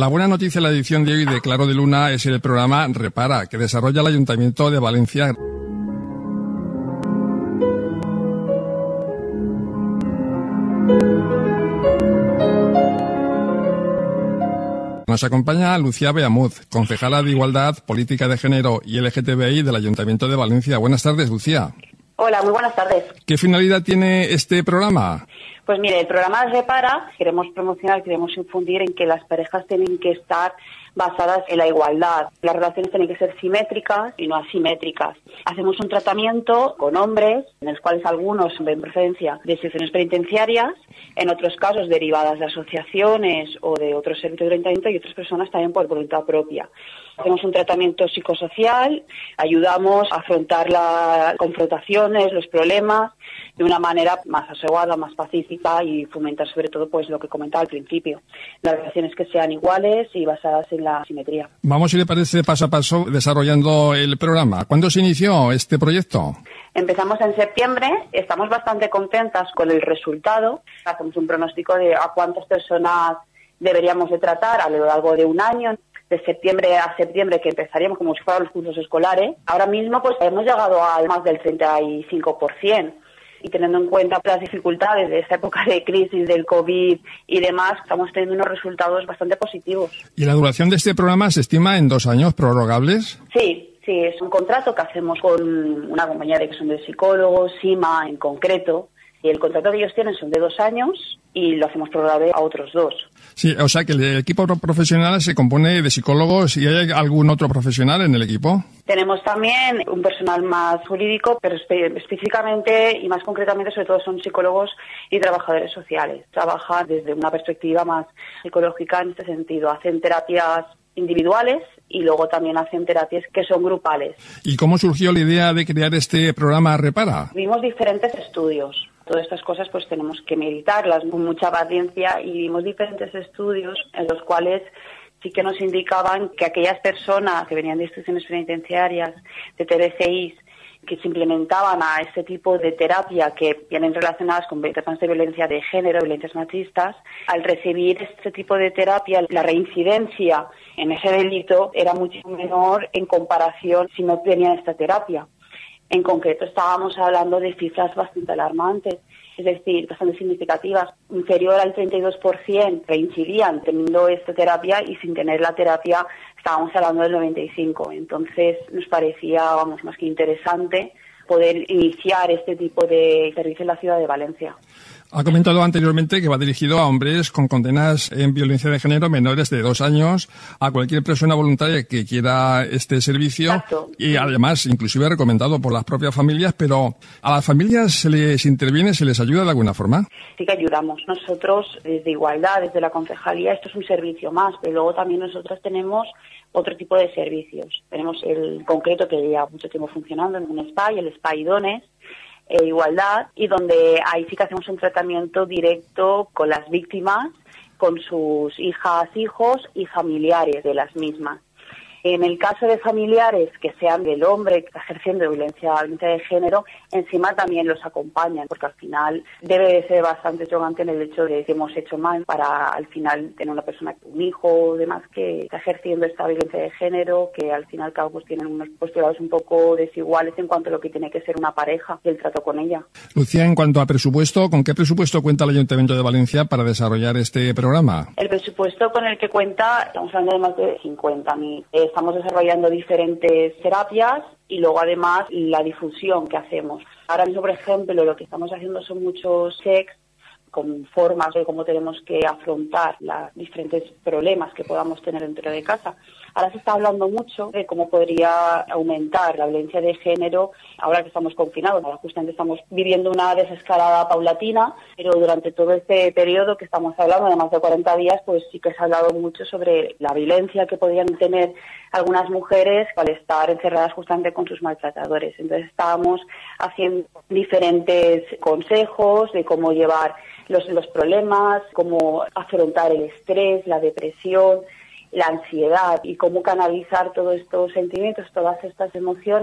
La buena noticia de la edición de hoy de Claro de Luna es el programa Repara, que desarrolla el Ayuntamiento de Valencia. Nos acompaña Lucía Beamuz, concejala de Igualdad, Política de Género y LGTBI del Ayuntamiento de Valencia. Buenas tardes, Lucía. Hola, muy buenas tardes. ¿Qué finalidad tiene este programa? Pues mire, el programa Repara queremos promocionar, queremos infundir en que las parejas tienen que estar basadas en la igualdad. Las relaciones tienen que ser simétricas y no asimétricas. Hacemos un tratamiento con hombres, en los cuales algunos ven procedencia de instituciones penitenciarias, en otros casos derivadas de asociaciones o de otros servicios de ayuntamiento y otras personas también por voluntad propia. Hacemos un tratamiento psicosocial, ayudamos a afrontar las confrontaciones, los problemas, de una manera más asegurada, más pacífica y fomentar sobre todo pues lo que comentaba al principio, las relaciones que sean iguales y basadas en la simetría. Vamos, si le parece, paso a paso desarrollando el programa. ¿Cuándo se inició este proyecto? Empezamos en septiembre, estamos bastante contentas con el resultado. Hacemos un pronóstico de a cuántas personas deberíamos de tratar a lo largo de un año. De septiembre a septiembre, que empezaríamos como si fueran los cursos escolares. Ahora mismo pues hemos llegado a más del 35%. Y teniendo en cuenta las dificultades de esta época de crisis, del COVID y demás, estamos teniendo unos resultados bastante positivos. ¿Y la duración de este programa se estima en 2 años prorrogables? Sí, es un contrato que hacemos con una compañía que son de psicólogos, SIMA en concreto, y el contrato que ellos tienen son de 2 años y lo hacemos prorrogable a otros 2. Sí, o sea que el equipo profesional se compone de psicólogos. ¿Y hay algún otro profesional en el equipo? Tenemos también un personal más jurídico, pero específicamente y más concretamente sobre todo son psicólogos y trabajadores sociales. Trabajan desde una perspectiva más psicológica en este sentido. Hacen terapias individuales y luego también hacen terapias que son grupales. ¿Y cómo surgió la idea de crear este programa Repara? Vimos diferentes estudios. Todas estas cosas pues tenemos que meditarlas con mucha paciencia y vimos diferentes estudios en los cuales sí que nos indicaban que aquellas personas que venían de instituciones penitenciarias, de TDCIs, que se implementaban a este tipo de terapia que vienen relacionadas con temas de violencia de género, violencias machistas, al recibir este tipo de terapia, la reincidencia en ese delito era mucho menor en comparación si no tenían esta terapia. En concreto estábamos hablando de cifras bastante alarmantes, es decir, bastante significativas. Inferior al 32% reincidían teniendo esta terapia y sin tener la terapia estábamos hablando del 95%. Entonces nos parecía, más que interesante poder iniciar este tipo de servicio en la ciudad de Valencia. Ha comentado anteriormente que va dirigido a hombres con condenas en violencia de género menores de 2 años, a cualquier persona voluntaria que quiera este servicio. Exacto. Y además, inclusive recomendado por las propias familias, pero ¿a las familias se les interviene, se les ayuda de alguna forma? Sí que ayudamos. Nosotros, desde Igualdad, desde la concejalía, esto es un servicio más, pero luego también nosotros tenemos otro tipo de servicios. Tenemos el concreto que lleva mucho tiempo funcionando en un SPA, el SPA Idones, Igualdad, y donde ahí sí que hacemos un tratamiento directo con las víctimas, con sus hijas, hijos y familiares de las mismas. En el caso de familiares que sean del hombre que está ejerciendo violencia de género, encima también los acompañan, porque al final debe de ser bastante chocante en el hecho de que hemos hecho mal para al final tener una persona, un hijo o demás que está ejerciendo esta violencia de género, que al final cabo pues tienen unos postulados un poco desiguales en cuanto a lo que tiene que ser una pareja y el trato con ella. Lucía, en cuanto a presupuesto, ¿con qué presupuesto cuenta el Ayuntamiento de Valencia para desarrollar este programa? El presupuesto con el que cuenta, estamos hablando de más de 50.000. Estamos desarrollando diferentes terapias y luego además la difusión que hacemos. Ahora mismo, por ejemplo, lo que estamos haciendo son muchos checks con formas de cómo tenemos que afrontar los diferentes problemas que podamos tener dentro de casa. Ahora se está hablando mucho de cómo podría aumentar la violencia de género ahora que estamos confinados. Ahora justamente estamos viviendo una desescalada paulatina, pero durante todo este periodo que estamos hablando, de más de 40 días, pues sí que se ha hablado mucho sobre la violencia que podrían tener algunas mujeres al estar encerradas justamente con sus maltratadores. Entonces estábamos haciendo diferentes consejos de cómo llevar los problemas, cómo afrontar el estrés, la depresión, la ansiedad y cómo canalizar todos estos sentimientos, todas estas emociones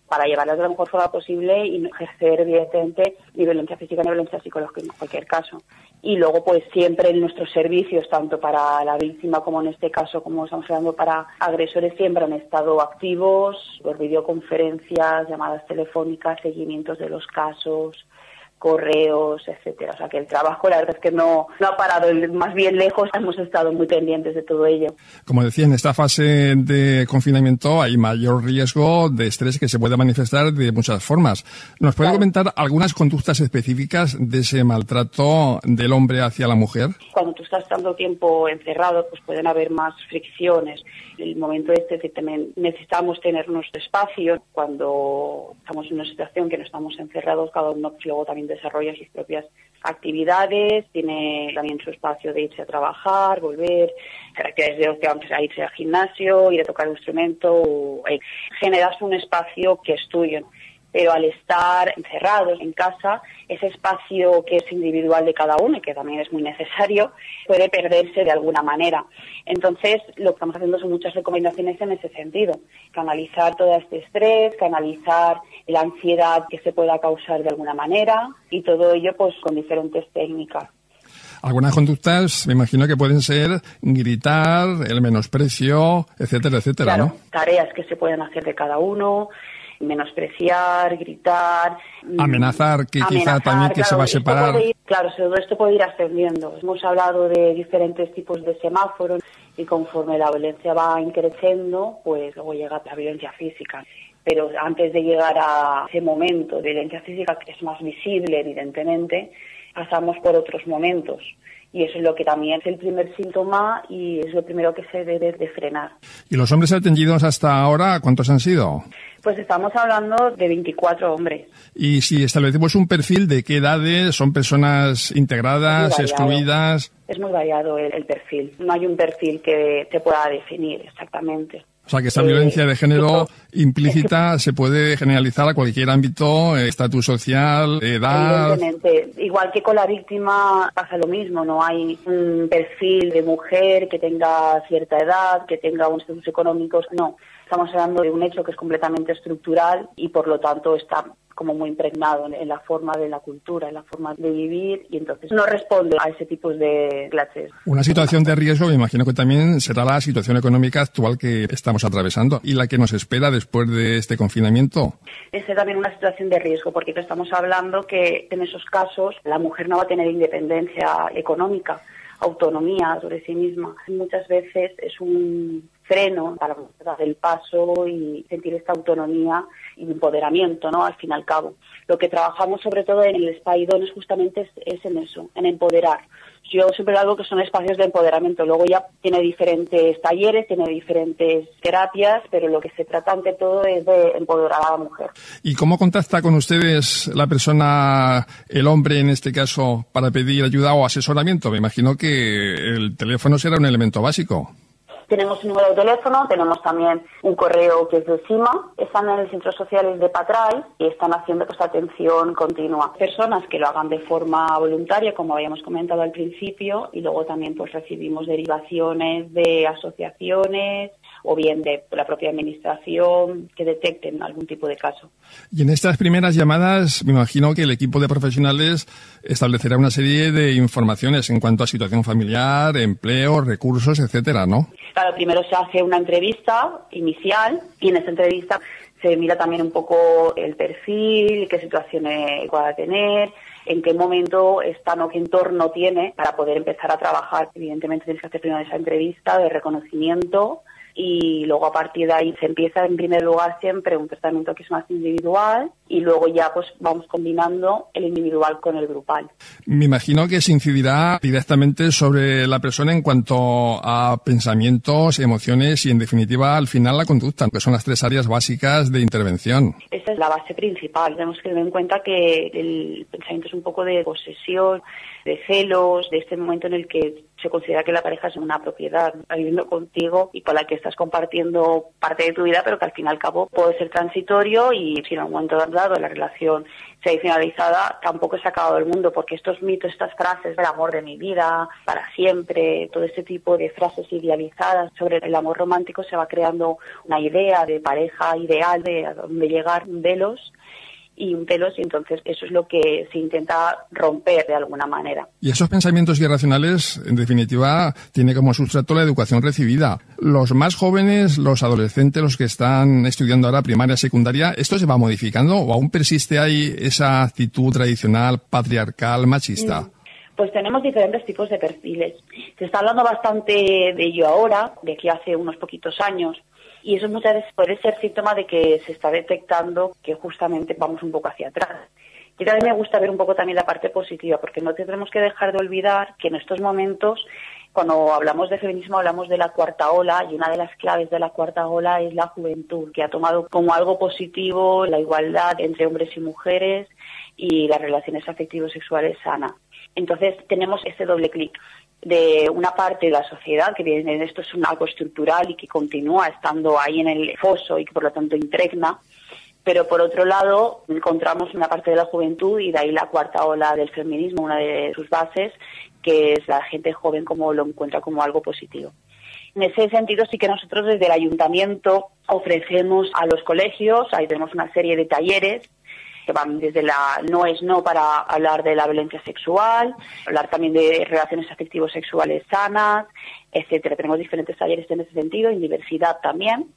para llevarlas de la mejor forma posible y no ejercer evidentemente ni violencia física ni violencia psicológica en cualquier caso. Y luego pues siempre en nuestros servicios, tanto para la víctima como en este caso, como estamos hablando para agresores, siempre han estado activos por videoconferencias, llamadas telefónicas, seguimientos de los casos, correos, etcétera. O sea que el trabajo, la verdad es que no ha parado, más bien lejos, hemos estado muy pendientes de todo ello. Como decía, en esta fase de confinamiento hay mayor riesgo de estrés que se puede manifestar de muchas formas. ¿Nos puede comentar algunas conductas específicas de ese maltrato del hombre hacia la mujer? Cuando tú estás tanto tiempo encerrado, pues pueden haber más fricciones. El momento que también necesitamos tener nuestro espacio. Cuando estamos en una situación que no estamos encerrados, cada uno luego también desarrolla sus propias actividades, tiene también su espacio de irse a trabajar, volver, actividades de ocio, a irse al gimnasio, ir a tocar un instrumento, generas un espacio que es tuyo. Pero al estar encerrados en casa, ese espacio que es individual de cada uno y que también es muy necesario, puede perderse de alguna manera. Entonces, lo que estamos haciendo son muchas recomendaciones en ese sentido. Canalizar todo este estrés, canalizar la ansiedad que se pueda causar de alguna manera y todo ello pues con diferentes técnicas. Algunas conductas me imagino que pueden ser gritar, el menosprecio, etcétera, etcétera, claro, ¿no? Tareas que se pueden hacer de cada uno, menospreciar, gritar, amenazar, que quizá también que claro, se va a separar. Todo esto puede ir ascendiendo. Hemos hablado de diferentes tipos de semáforos y conforme la violencia va creciendo, pues luego llega la violencia física. Pero antes de llegar a ese momento de violencia física, que es más visible, evidentemente, pasamos por otros momentos. Y eso es lo que también es el primer síntoma y es lo primero que se debe de frenar. ¿Y los hombres atendidos hasta ahora, cuántos han sido? Pues estamos hablando de 24 hombres. Y si establecemos un perfil, ¿de qué edades? ¿Son personas integradas, excluidas? Es muy variado el perfil. No hay un perfil que se pueda definir exactamente. O sea, que esta violencia de género implícita se puede generalizar a cualquier ámbito, estatus social, edad. Evidentemente. Igual que con la víctima pasa lo mismo. No hay un perfil de mujer que tenga cierta edad, que tenga un estatus económico. No. Estamos hablando de un hecho que es completamente estructural y por lo tanto está como muy impregnado en la forma de la cultura, en la forma de vivir y entonces no responde a ese tipo de clases. Una situación de riesgo me imagino que también será la situación económica actual que estamos atravesando y la que nos espera después de este confinamiento. Es también una situación de riesgo porque estamos hablando que en esos casos la mujer no va a tener independencia económica, autonomía sobre sí misma. Muchas veces es un freno para dar el paso y sentir esta autonomía y empoderamiento, ¿no? Al fin y al cabo. Lo que trabajamos sobre todo en el Spa Idóneo justamente es en eso, en empoderar. Yo siempre digo que son espacios de empoderamiento. Luego ya tiene diferentes talleres, tiene diferentes terapias, pero lo que se trata ante todo es de empoderar a la mujer. ¿Y cómo contacta con ustedes la persona, el hombre en este caso, para pedir ayuda o asesoramiento? Me imagino que el teléfono será un elemento básico. Tenemos un número de teléfono, tenemos también un correo que es de CIMA, están en el Centro Social de Patray y están haciendo pues atención continua. Personas que lo hagan de forma voluntaria, como habíamos comentado al principio, y luego también pues recibimos derivaciones de asociaciones o bien de la propia administración que detecten algún tipo de caso. Y en estas primeras llamadas me imagino que el equipo de profesionales establecerá una serie de informaciones en cuanto a situación familiar, empleo, recursos, etcétera, ¿no? Claro, primero se hace una entrevista inicial y en esa entrevista se mira también un poco el perfil, qué situaciones pueda tener, en qué momento está o qué entorno tiene para poder empezar a trabajar. Evidentemente tienes que hacer primero esa entrevista de reconocimiento y luego a partir de ahí se empieza en primer lugar siempre un tratamiento que es más individual y luego ya pues vamos combinando el individual con el grupal. Me imagino que se incidirá directamente sobre la persona en cuanto a pensamientos, emociones y en definitiva al final la conducta, que son las tres áreas básicas de intervención. Esa es la base principal. Tenemos que tener en cuenta que el pensamiento es un poco de posesión, de celos, de este momento en el que se considera que la pareja es una propiedad, viviendo contigo y con la que estás compartiendo parte de tu vida, pero que al fin y al cabo puede ser transitorio y si en algún momento dado, la relación tradicionalizada, tampoco se ha acabado el mundo, porque estos mitos, estas frases, el amor de mi vida, para siempre, todo este tipo de frases idealizadas sobre el amor romántico, se va creando una idea de pareja ideal, de a dónde llegar, y entonces eso es lo que se intenta romper de alguna manera. Y esos pensamientos irracionales, en definitiva, tiene como sustrato la educación recibida. Los más jóvenes, los adolescentes, los que están estudiando ahora primaria, secundaria, ¿esto se va modificando o aún persiste ahí esa actitud tradicional, patriarcal, machista? Pues tenemos diferentes tipos de perfiles. Se está hablando bastante de ello ahora, de aquí hace unos poquitos años, y eso muchas veces puede ser síntoma de que se está detectando que justamente vamos un poco hacia atrás. Y también me gusta ver un poco también la parte positiva, porque no tendremos que dejar de olvidar que en estos momentos, cuando hablamos de feminismo, hablamos de la cuarta ola, y una de las claves de la cuarta ola es la juventud, que ha tomado como algo positivo la igualdad entre hombres y mujeres y las relaciones afectivo-sexuales sanas. Entonces tenemos ese doble clic de una parte de la sociedad, que viene, esto es algo estructural y que continúa estando ahí en el foso y que por lo tanto impregna, pero por otro lado encontramos una parte de la juventud y de ahí la cuarta ola del feminismo, una de sus bases, que es la gente joven como lo encuentra como algo positivo. En ese sentido sí que nosotros desde el ayuntamiento ofrecemos a los colegios, ahí tenemos una serie de talleres que van desde la no es no para hablar de la violencia sexual, hablar también de relaciones afectivos sexuales sanas, etcétera. Tenemos diferentes talleres en ese sentido, en diversidad también,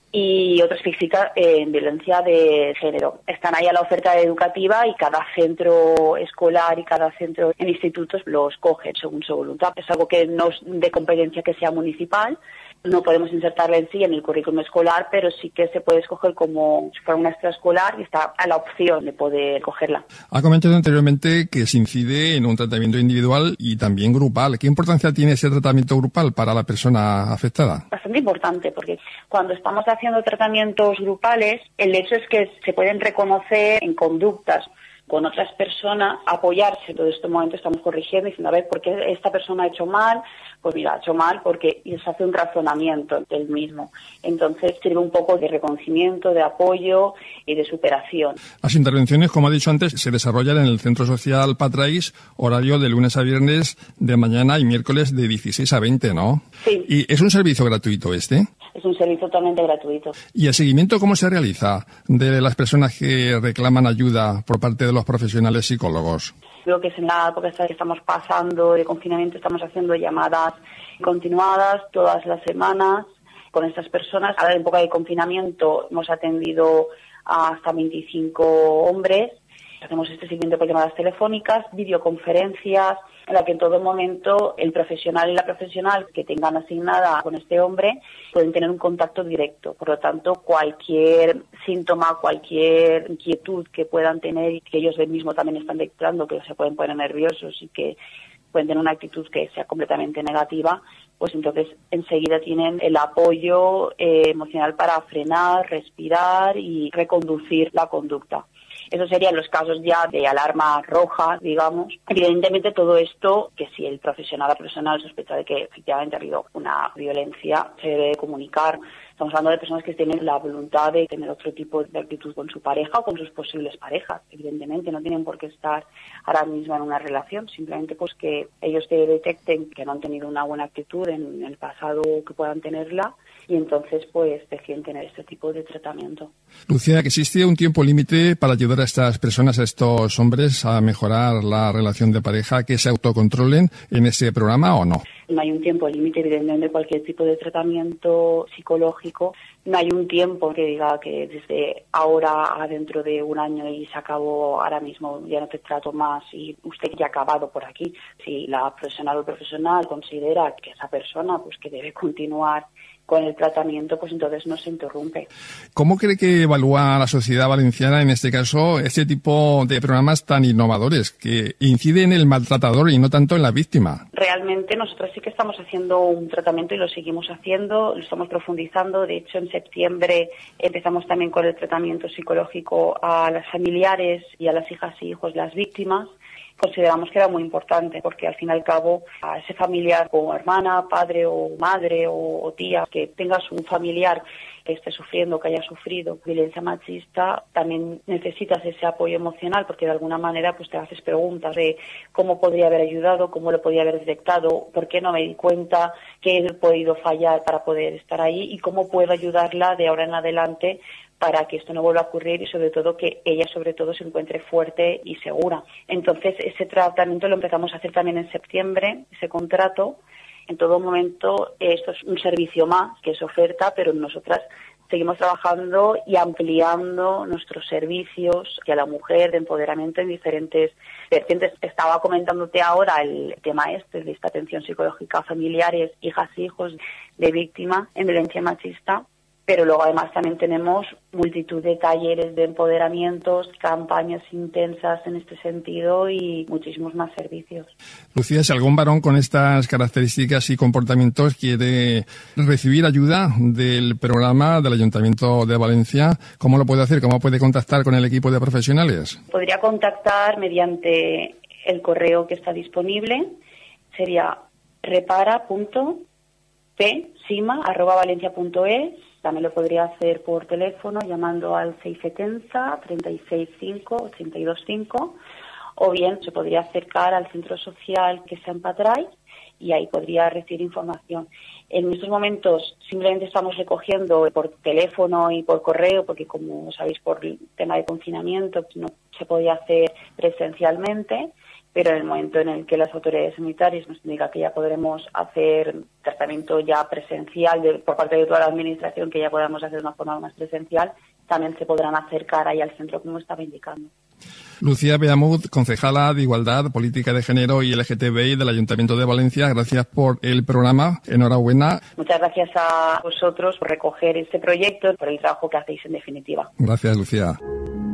y otros física en violencia de género. Están ahí a la oferta educativa y cada centro escolar y cada centro en institutos los coge según su voluntad. Es algo que no es de competencia que sea municipal. No podemos insertarla en sí en el currículum escolar, pero sí que se puede escoger como si fuera una extraescolar y está a la opción de poder cogerla. Ha comentado anteriormente que se incide en un tratamiento individual y también grupal. ¿Qué importancia tiene ese tratamiento grupal para la persona afectada? Bastante importante, porque cuando estamos haciendo tratamientos grupales, el hecho es que se pueden reconocer en conductas con otras personas, apoyarse. En todo este momento estamos corrigiendo y diciendo, a ver, ¿por qué esta persona ha hecho mal? Pues mira, ha hecho mal porque se hace un razonamiento del mismo. Entonces sirve un poco de reconocimiento, de apoyo y de superación. Las intervenciones, como ha dicho antes, se desarrollan en el Centro Social Patraís, horario de lunes a viernes de mañana y miércoles de 16 a 20, ¿no? Sí. ¿Y es un servicio gratuito este? Es un servicio totalmente gratuito. ¿Y el seguimiento cómo se realiza de las personas que reclaman ayuda por parte de los profesionales psicólogos? Creo que es en la época que estamos pasando de confinamiento, estamos haciendo llamadas continuadas todas las semanas con estas personas. Ahora en época de confinamiento hemos atendido a hasta 25 hombres. Hacemos este seguimiento por llamadas telefónicas, videoconferencias, en la que en todo momento el profesional y la profesional que tengan asignada con este hombre pueden tener un contacto directo. Por lo tanto, cualquier síntoma, cualquier inquietud que puedan tener y que ellos mismos también están detectando, que se pueden poner nerviosos y que pueden tener una actitud que sea completamente negativa, pues entonces enseguida tienen el apoyo emocional para frenar, respirar y reconducir la conducta. Esos serían los casos ya de alarma roja, digamos. Evidentemente todo esto, que si el profesional o profesional sospecha de que efectivamente ha habido una violencia, se debe comunicar. Estamos hablando de personas que tienen la voluntad de tener otro tipo de actitud con su pareja o con sus posibles parejas. Evidentemente no tienen por qué estar ahora mismo en una relación, simplemente pues que ellos detecten que no han tenido una buena actitud en el pasado, que puedan tenerla, y entonces pues deciden tener este tipo de tratamiento. Lucía, ¿que existe un tiempo límite para ayudar a estas personas, a estos hombres, a mejorar la relación de pareja, que se autocontrolen en ese programa o no? No hay un tiempo límite, evidentemente, cualquier tipo de tratamiento psicológico. No hay un tiempo que diga que desde ahora a dentro de un año y se acabó, ahora mismo ya no te trato más y usted ya ha acabado por aquí. Si la profesional o el profesional considera que esa persona pues que debe continuar con el tratamiento, pues entonces no se interrumpe. ¿Cómo cree que evalúa la sociedad valenciana, en este caso, este tipo de programas tan innovadores que inciden en el maltratador y no tanto en la víctima? Realmente nosotros sí que estamos haciendo un tratamiento y lo seguimos haciendo, lo estamos profundizando. De hecho, en septiembre empezamos también con el tratamiento psicológico a las familiares y a las hijas y hijos de las víctimas. Consideramos que era muy importante porque al fin y al cabo a ese familiar o hermana, padre o madre o tía que tengas un familiar que esté sufriendo, que haya sufrido violencia machista, también necesitas ese apoyo emocional, porque de alguna manera pues te haces preguntas de cómo podría haber ayudado, cómo lo podría haber detectado, por qué no me di cuenta, qué he podido fallar para poder estar ahí y cómo puedo ayudarla de ahora en adelante para que esto no vuelva a ocurrir y sobre todo que ella sobre todo se encuentre fuerte y segura. Entonces ese tratamiento lo empezamos a hacer también en septiembre, ese contrato. En todo momento esto es un servicio más que es oferta, pero nosotras seguimos trabajando y ampliando nuestros servicios a la mujer de empoderamiento en diferentes vertientes. Estaba comentándote ahora el tema de esta atención psicológica a familiares, hijas, hijos de víctimas en violencia machista. Pero luego además también tenemos multitud de talleres de empoderamientos, campañas intensas en este sentido y muchísimos más servicios. Lucía, si algún varón con estas características y comportamientos quiere recibir ayuda del programa del Ayuntamiento de Valencia, ¿cómo lo puede hacer? ¿Cómo puede contactar con el equipo de profesionales? Podría contactar mediante el correo que está disponible. Sería repara.p@valencia.es. También lo podría hacer por teléfono llamando al 670 365 825 o bien se podría acercar al centro social que está en Patray y ahí podría recibir información. En estos momentos simplemente estamos recogiendo por teléfono y por correo porque como sabéis por el tema de confinamiento no se podía hacer presencialmente. Pero en el momento en el que las autoridades sanitarias nos indican que ya podremos hacer tratamiento ya presencial por parte de toda la administración, que ya podamos hacer de una forma más presencial, también se podrán acercar ahí al centro como estaba indicando. Lucía Beamud, concejala de Igualdad, Política de Género y LGTBI del Ayuntamiento de Valencia, gracias por el programa. Enhorabuena. Muchas gracias a vosotros por recoger este proyecto, por el trabajo que hacéis en definitiva. Gracias, Lucía.